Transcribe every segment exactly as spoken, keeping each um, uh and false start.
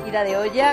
tira de olla.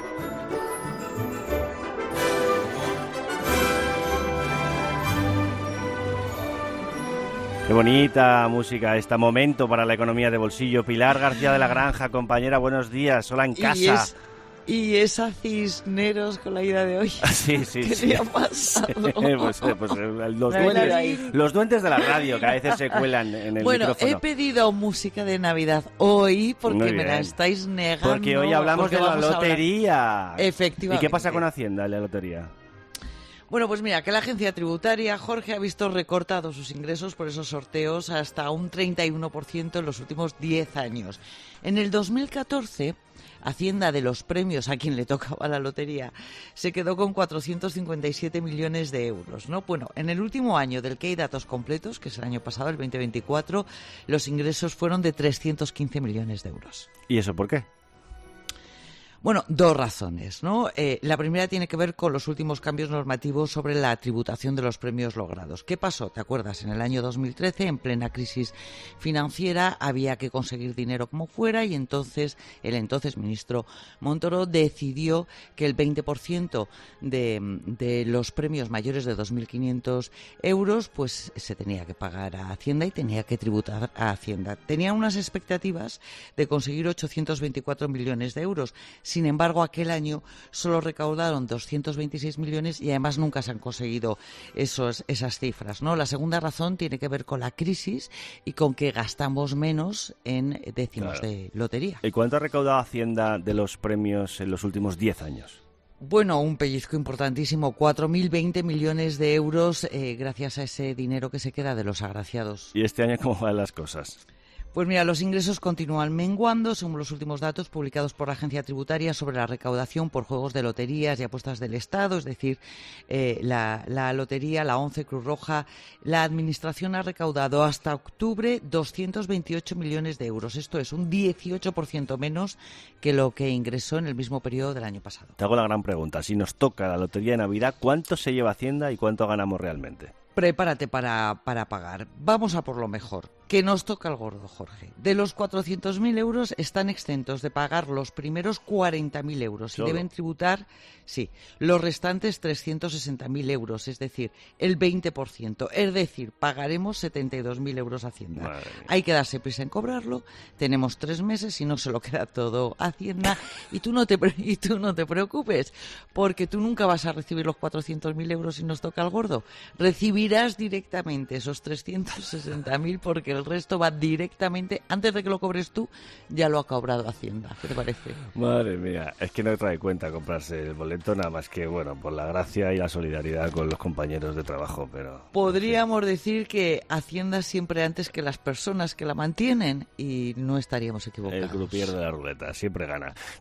Qué bonita música, este momento para la economía de bolsillo. Pilar García de la Granja, compañera, buenos días. Hola en casa. Y, es, y esa Cisneros con la ida de hoy. Sí, sí, ¿Qué sí. le ha pasado? Sí, pues, pues, los, duendes, los duendes de la radio que a veces se cuelan en el bueno, micrófono. Bueno, he pedido música de Navidad hoy porque me la estáis negando. Porque hoy hablamos de la lotería. Efectivamente. ¿Y qué pasa con Hacienda y la lotería? Bueno, pues mira, que la agencia tributaria, Jorge, ha visto recortados sus ingresos por esos sorteos hasta un treinta y uno por ciento en los últimos diez años. En el dos mil catorce, Hacienda de los premios a quien le tocaba la lotería se quedó con cuatrocientos cincuenta y siete millones de euros, ¿no? Bueno, en el último año del que hay datos completos, que es el año pasado, el veinte veinticuatro, los ingresos fueron de trescientos quince millones de euros. ¿Y eso por qué? Bueno, dos razones, ¿no? Eh, la primera tiene que ver con los últimos cambios normativos sobre la tributación de los premios logrados. ¿Qué pasó? ¿Te acuerdas? En el año dos mil trece, en plena crisis financiera, había que conseguir dinero como fuera y entonces el entonces ministro Montoro decidió que el veinte por ciento de, de los premios mayores de dos mil quinientos euros pues se tenía que pagar a Hacienda y tenía que tributar a Hacienda. Tenía unas expectativas de conseguir ochocientos veinticuatro millones de euros. Sin embargo, aquel año solo recaudaron doscientos veintiséis millones y además nunca se han conseguido esos, esas cifras, ¿no? La segunda razón tiene que ver con la crisis y con que gastamos menos en décimos claro. de lotería. ¿Y cuánto ha recaudado Hacienda de los premios en los últimos diez años? Bueno, un pellizco importantísimo, cuatro mil veinte millones de euros eh, gracias a ese dinero que se queda de los agraciados. ¿Y este año cómo van las cosas? Pues mira, los ingresos continúan menguando, según los últimos datos publicados por la Agencia Tributaria sobre la recaudación por juegos de loterías y apuestas del Estado, es decir, eh, la, la lotería, la ONCE, Cruz Roja. La Administración ha recaudado hasta octubre doscientos veintiocho millones de euros. Esto es un dieciocho por ciento menos que lo que ingresó en el mismo periodo del año pasado. Te hago la gran pregunta. Si nos toca la lotería de Navidad, ¿cuánto se lleva Hacienda y cuánto ganamos realmente? Prepárate para, para pagar. Vamos a por lo mejor. Que nos toca el gordo, Jorge. De los cuatrocientos mil euros están exentos de pagar los primeros cuarenta mil euros y ¿Solo? Deben tributar, sí, los restantes trescientos sesenta mil euros, es decir, el veinte por ciento. Es decir, pagaremos setenta y dos mil euros a Hacienda. Hay que darse prisa en cobrarlo. Tenemos tres meses y no se lo queda todo a Hacienda. Y tú no te, y tú no te preocupes, porque tú nunca vas a recibir los cuatrocientos mil euros si nos toca el gordo. Recibirás directamente esos trescientos sesenta mil porque el resto va directamente, antes de que lo cobres tú, ya lo ha cobrado Hacienda. ¿Qué te parece? Madre mía, es que no trae cuenta comprarse el boleto, nada más que, bueno, por la gracia y la solidaridad con los compañeros de trabajo, pero... Podríamos sí. decir que Hacienda siempre antes que las personas que la mantienen y no estaríamos equivocados. El croupier de la ruleta, siempre gana.